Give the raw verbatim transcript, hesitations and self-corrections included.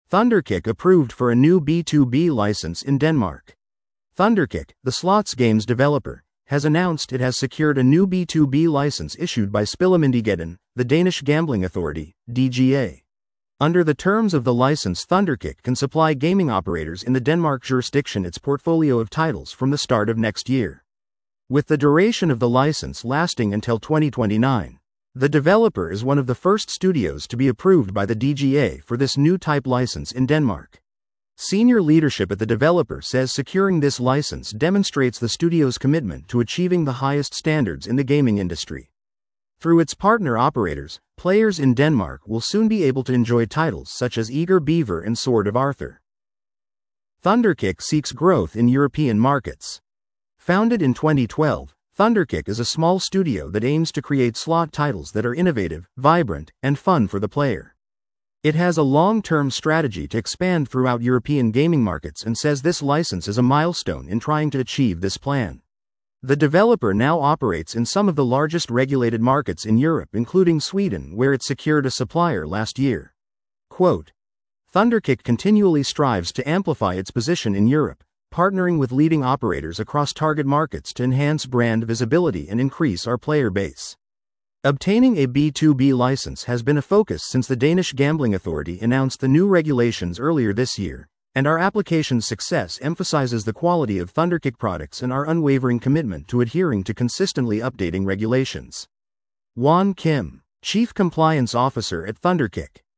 Thunderkick approved for a new B two B license in Denmark. Thunderkick, the slots games developer, has announced it has secured a new B two B license issued by Spillemyndigheden, the Danish Gambling Authority, D G A. Under the terms of the license, Thunderkick can supply gaming operators in the Denmark jurisdiction its portfolio of titles from the start of next year. With the duration of the license lasting until twenty twenty-nine, the developer is one of the first studios to be approved by the D G A for this new type license in Denmark. Senior leadership at the developer says securing this license demonstrates the studio's commitment to achieving the highest standards in the gaming industry. Through its partner operators, players in Denmark will soon be able to enjoy titles such as Eager Beaver and Sword of Arthur. Thunderkick seeks growth in European markets. Founded in twenty twelve, Thunderkick is a small studio that aims to create slot titles that are innovative, vibrant, and fun for the player. It has a long-term strategy to expand throughout European gaming markets and says this license is a milestone in trying to achieve this plan. The developer now operates in some of the largest regulated markets in Europe, including Sweden, where it secured a supplier last year. Quote, Thunderkick continually strives to amplify its position in Europe, partnering with leading operators across target markets to enhance brand visibility and increase our player base. Obtaining a B two B license has been a focus since the Danish Gambling Authority announced the new regulations earlier this year, and our application's success emphasizes the quality of Thunderkick products and our unwavering commitment to adhering to consistently updating regulations. Won Kim, Chief Compliance Officer at Thunderkick.